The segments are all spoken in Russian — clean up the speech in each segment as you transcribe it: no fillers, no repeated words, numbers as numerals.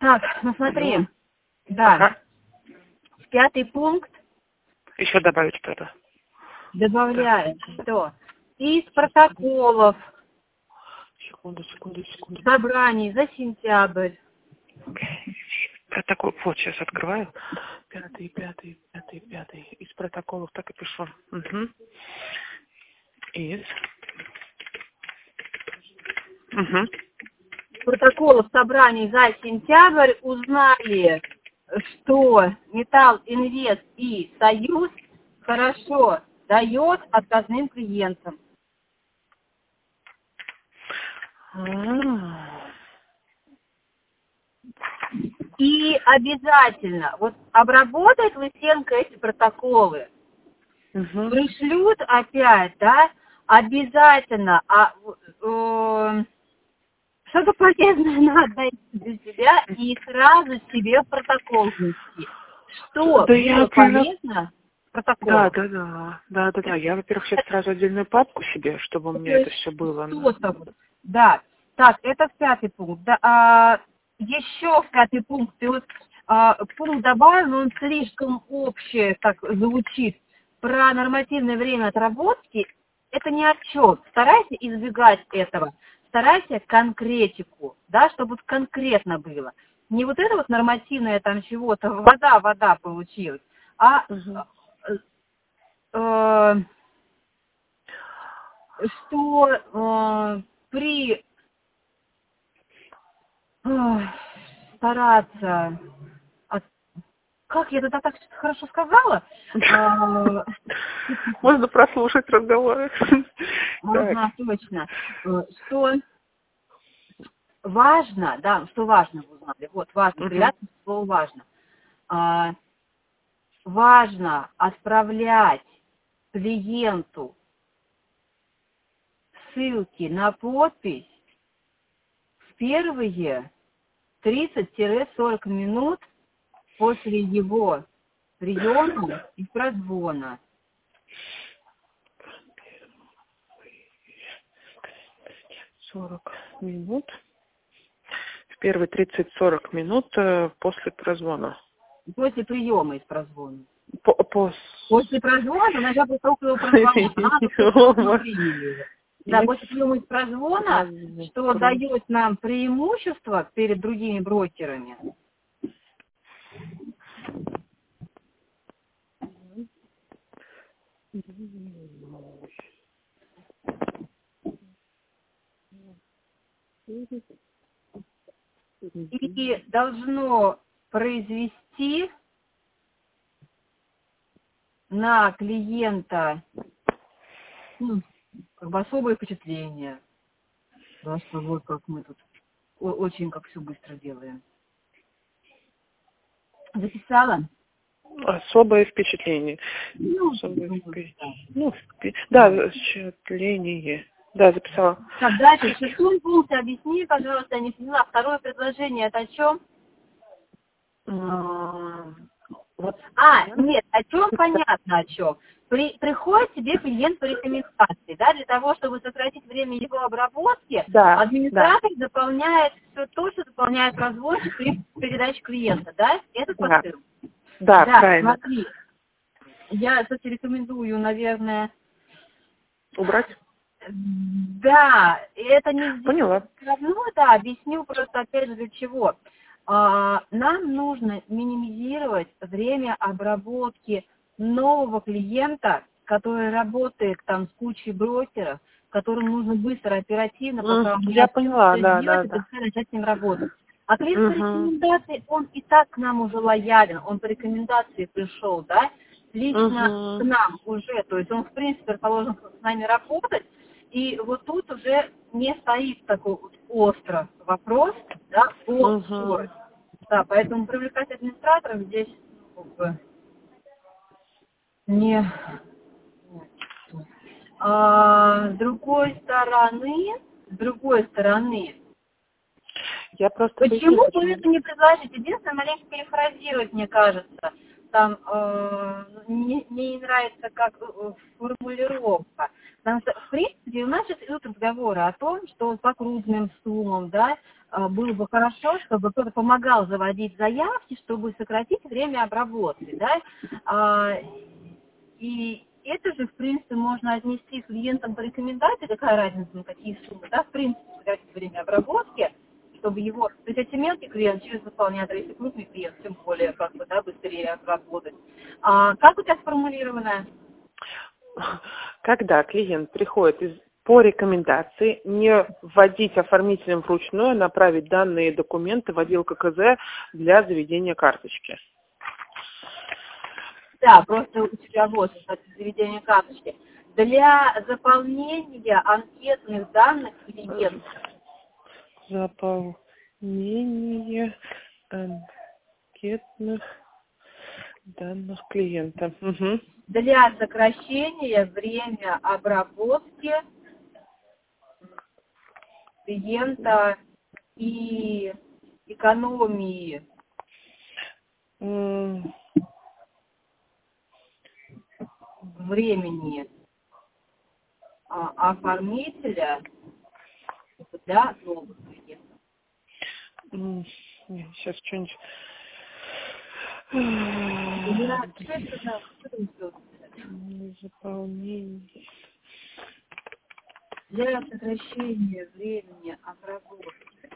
Так, ну смотри, Ну, да, ага. 5-й пункт Еще добавить что-то. добавляем, Так, что из протоколов секунду. собраний за сентябрь. Протокол, вот сейчас открываю. Пятый. Из протоколов так и пишу. Угу. Из. Угу. Протоколов собраний за сентябрь узнали, что Металл Инвест и Союз хорошо дает отказным клиентам. И обязательно, вот обработает Лысенко эти протоколы, Угу. пришлют опять, да, обязательно, что-то полезное надо найти для себя и сразу себе в протокол внести. Что Да было я поняла. полезно в протоколах? Да. Я, во-первых, сейчас сразу отдельную папку себе, чтобы у То меня это есть все было. что-то вот. Да. Так, это в 5-й пункт. Да, еще в 5-й пункт. Ты вот пункт добавил, но он слишком общий, так звучит. Про нормативное время отработки. Это не отчет. Старайся избегать этого. Старайся конкретику, да, чтобы вот конкретно было. Не вот это вот нормативное там чего-то, вода получилась, а Угу. что при стараться, как я это так хорошо сказала? Можно прослушать разговоры. Так. Ага, точно. Что важно, да, что важно вы узнали. Вот, важно, Угу. приятно слово важно. Важно отправлять клиенту ссылки на подпись в первые 30-40 минут после его приема и прозвона. 40 минут. В первые 30-40 минут после прозвона. После приема из прозвона. По... После прозвона, она после того, как его прозвонят, она только приняли его. Да, после приема из прозвона, что дает нам преимущество перед другими брокерами. И должно произвести на клиента как бы особое впечатление. Да, что вот как мы тут очень как все быстро делаем. Записала? Особое впечатление. Да, впечатление. Да, записала. Так, дальше, в 6-м пункте объясни, пожалуйста, я не поняла. Второе предложение, это о чем? Вот. Нет, о чем понятно, о чем. Приходит тебе клиент по рекомендации, да, для того, чтобы сократить время его обработки, Да, администратор заполняет все то, что заполняет разводчик при передаче клиента, да? Это да. посыл. Да, Да, правильно. смотри, я, кстати, рекомендую, наверное... Убрать? Да, это не Поняла. равно, да, объясню просто опять же для чего. Нам нужно минимизировать время обработки нового клиента, который работает там с кучей брокеров, которым нужно быстро, оперативно, пока он Я поняла, да. начать с ним работать. А клиент по рекомендации, он и так к нам уже лоялен, он по рекомендации пришел, да, лично к нам уже, то есть он, в принципе, расположен с нами работать, и вот тут уже не стоит такой вот остро вопрос, да, о скорости. Да, поэтому привлекать администраторов здесь как бы не... С другой стороны, Я просто почему бы это не предложить? Единственное, маленько перефразировать, мне кажется. Там мне не нравится как формулировка. Потому что, в принципе, у нас сейчас идут разговоры о том, что по крупным суммам, да, было бы хорошо, чтобы кто-то помогал заводить заявки, чтобы сократить время обработки, да, и это же, в принципе, можно отнести клиентам по рекомендации, какая разница, на какие суммы, да, в принципе, сократить время обработки, чтобы его, то есть эти мелкий клиент через выполнятор, если крупный клиент, тем более, как бы, да, быстрее обработать. Как у тебя сформулировано? Когда клиент приходит по рекомендации, не вводить оформителем вручную, направить данные документы в отдел ККЗ для заведения карточки. Да, просто у тебя вот, кстати, заведение карточки. Для заполнения анкетных данных клиента. Заполнение анкетных данных клиента. Угу. Для сокращения время обработки клиента и экономии времени оформителя для новых клиентов. Сейчас что-нибудь... Заполнение. Для сокращения времени обработки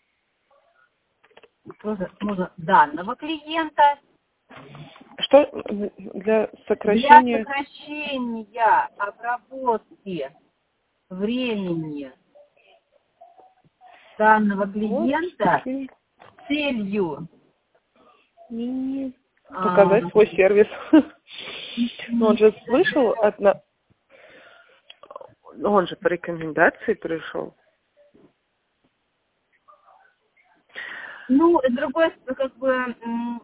можно данного клиента. Что для сокращения? Для сокращения обработки времени данного клиента с целью показать свой сервис. Он же слышал, он же по рекомендации пришел. Ну, с другой стороны, как бы,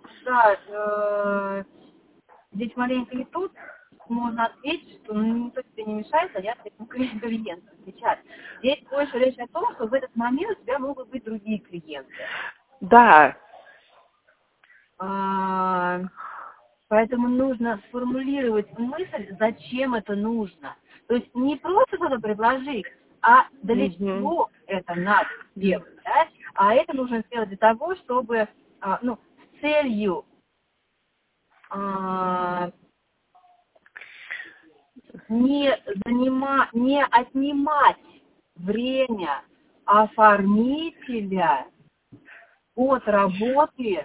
да, здесь маленько и тут можно ответить, что никто тебе не мешает заняться клиентом сейчас. Здесь больше речь о том, что в этот момент у тебя могут быть другие клиенты. Да. Поэтому нужно сформулировать мысль, зачем это нужно. То есть не просто что-то предложить, а для чего это надо сделать. Да? А это нужно сделать для того, чтобы, с целью не отнимать время оформителя от работы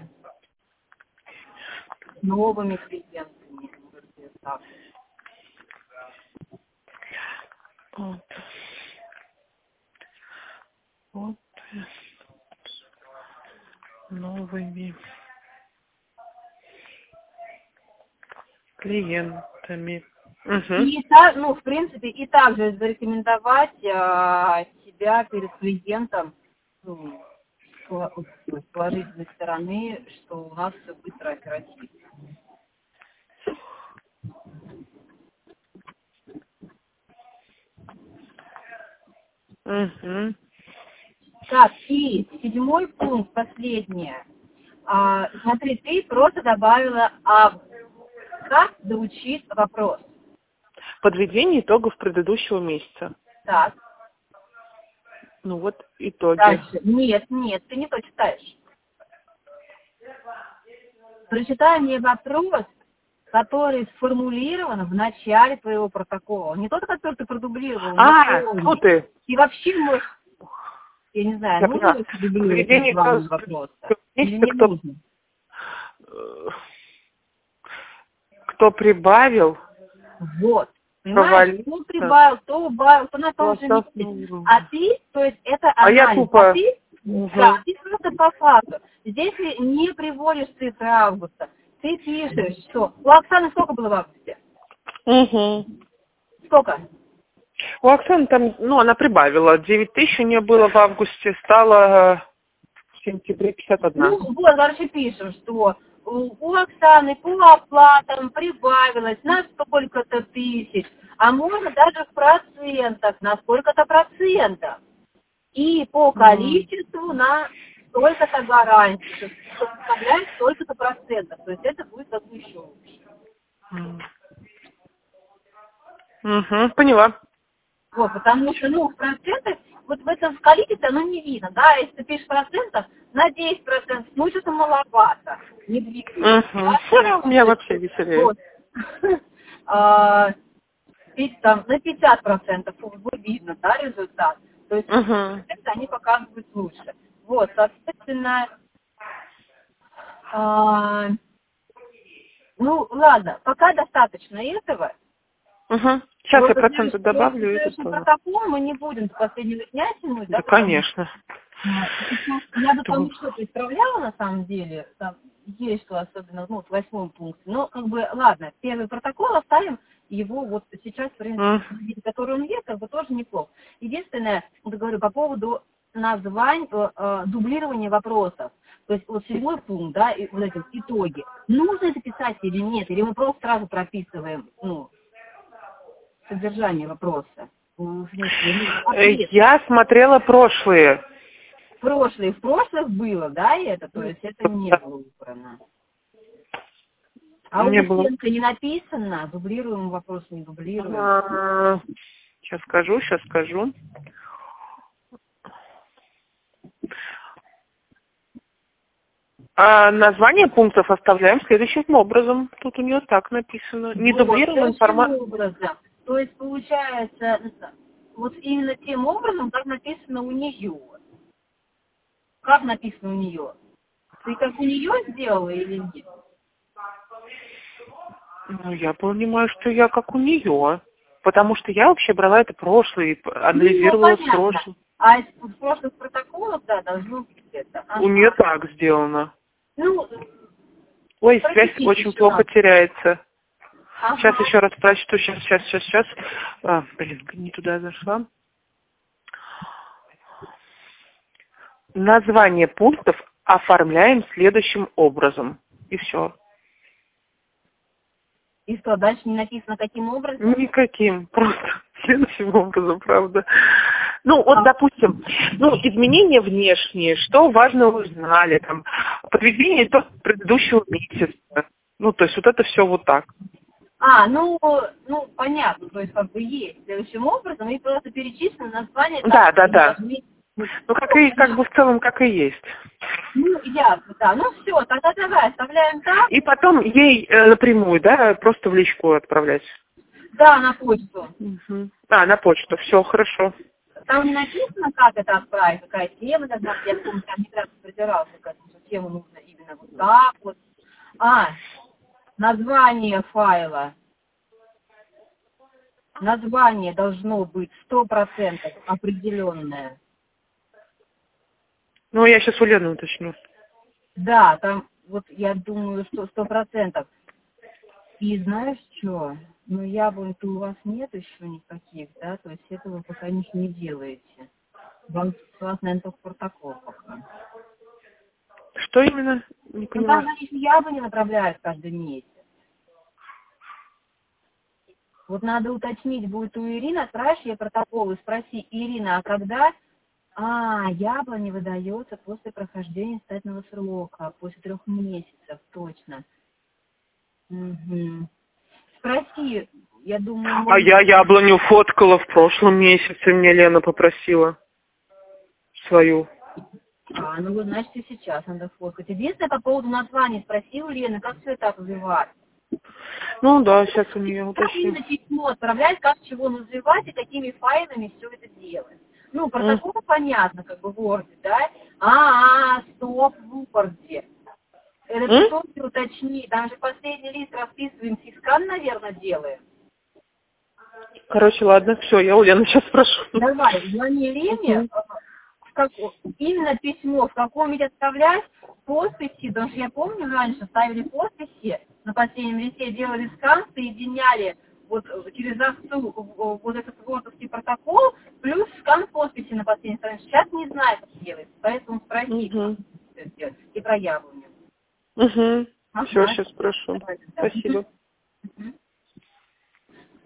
с новыми клиентами. Вот новыми клиентами. И в принципе, и также зарекомендовать себя перед клиентом с положительной стороны, что у нас все быстро, оперативно. Так, и 7 пункт, последнее. Смотри, ты просто добавила август. Как звучит вопрос? Подведение итогов предыдущего месяца. Так. Ну вот итоги. Дальше. Нет, ты не то читаешь. Прочитай мне вопрос, который сформулирован в начале твоего протокола. Не тот, который ты продублировал. Ну ты. И вообще можешь, я не знаю, нужно ли продублировать этот главный вопрос? Или не нужно? Кто прибавил? Вот. Понимаешь, кто прибавил, кто убавил, кто на том же месте. А ты, то есть это анализ. Я тупо... Да, ты просто по факту. Здесь ты не приводишь цифры августа. Ты пишешь, что у Оксаны сколько было в августе? Сколько? У Оксаны там, она прибавила. 9 тысяч у нее было в августе, стало в сентябре 51. Короче, пишем, что у Оксаны по оплатам прибавилось на сколько-то тысяч, а можно даже в процентах, на сколько-то процентов. И по количеству на столько-то гарантий, что составляет столько-то процентов. То есть это будет как бы еще лучше. Поняла. Вот, потому что, в процентах вот в этом количестве оно не видно, да, если ты пишешь процентов, на 10%, ну, что-то маловато, не двигается. Да? У меня вообще веселее. Вот. Там, на 50% видно, да, результат. То есть они показывают лучше. Вот, соответственно, ну, ладно, пока достаточно этого. Сейчас я проценты добавлю. Протокол мы не будем до последнего дня тянуть, да? Да, конечно. Я бы там что-то исправляла, на самом деле, там есть что, особенно, ну, в 8 пункте, но, как бы, ладно, первый протокол оставим, его вот сейчас, в принципе, который он есть, как бы тоже неплохо. Единственное, вот говорю, по поводу названий, дублирования вопросов, то есть вот 7 пункт, да, и вот эти итоги, нужно это писать или нет, или мы просто сразу прописываем, ну, содержание вопроса. Я смотрела прошлые. В прошлых было, да, это, то есть это не было выбрано. А у Лысенко не написано, дублируем вопрос, не дублируем. Сейчас скажу. Название пунктов оставляем следующим образом. Тут у нее так написано. Не дублируем информацию. То есть получается, вот именно тем образом, как написано у нее. Как написано у нее? Ты как у нее сделала или нет? Ну, я понимаю, что я как у нее. Потому что я вообще брала это прошлое, анализировала прошлое. А в прошлых протоколах, да, должно быть это. У нее так сделано. Ну, ой, связь очень плохо теряется. Сейчас еще раз прочту. Сейчас. Не туда зашла. Название пунктов оформляем следующим образом. И все. И что, дальше не написано каким образом? Никаким. Просто следующим образом, правда. Ну, вот, допустим, изменения внешние, что важно узнали, там, подведение итогов предыдущего месяца. Ну, то есть вот это все вот так. Ну, понятно, то есть как бы есть следующим образом, и просто перечислены названия. Да. Ну, как бы в целом, как и есть. Ну, ясно, да. Ну, все, тогда давай, оставляем так. И потом ей напрямую, да, просто в личку отправлять. Да, на почту. На почту, все, хорошо. Там не написано, как это отправить, какая тема должна быть. Я помню, там не раз придирался, что тему нужно именно вот так вот. Название файла. Название должно быть 100% определенное. Ну, я сейчас у Лены уточню. Да, там, вот я думаю, что 100%. И знаешь что? Ну, яблонь-то у вас нет еще никаких, да? То есть этого пока не делаете. Вам с вас, наверное, только протокол пока. Что именно? Не понимаю. Там, значит, яблони направляют каждый месяц. Вот надо уточнить, будет у Ирины, отправишь ей протокол и спроси, Ирина, а когда... яблони выдается после прохождения испытательного срока, после 3 месяцев, точно. Спроси, я думаю... Я яблоню фоткала в прошлом месяце, мне Лена попросила свою. Ну вот, значит, и сейчас надо фоткать. Единственное, по поводу названия спроси у Лены, как все это развивать. Ну да, сейчас у нее Как уточню. именно письмо отправлять, как чего называть и какими файлами все это делать. Ну, протокол понятно, как бы в Word, да? Стоп, в Word. Это ты тоже уточни. Там же последний лист расписываем, скан, наверное, делаем. Короче, ладно, все, я у Лены сейчас спрошу. Давай, звони Лене, именно письмо, в каком ведь отправлять, подписи, потому что я помню, раньше ставили подписи, на последнем листе делали скан, соединяли вот через АСУ вот этот вордовский протокол, плюс скан подписи на последней странице. Сейчас не знаю, как делать, поэтому спроси, и про яблоню. Все, сейчас спрошу. Спасибо.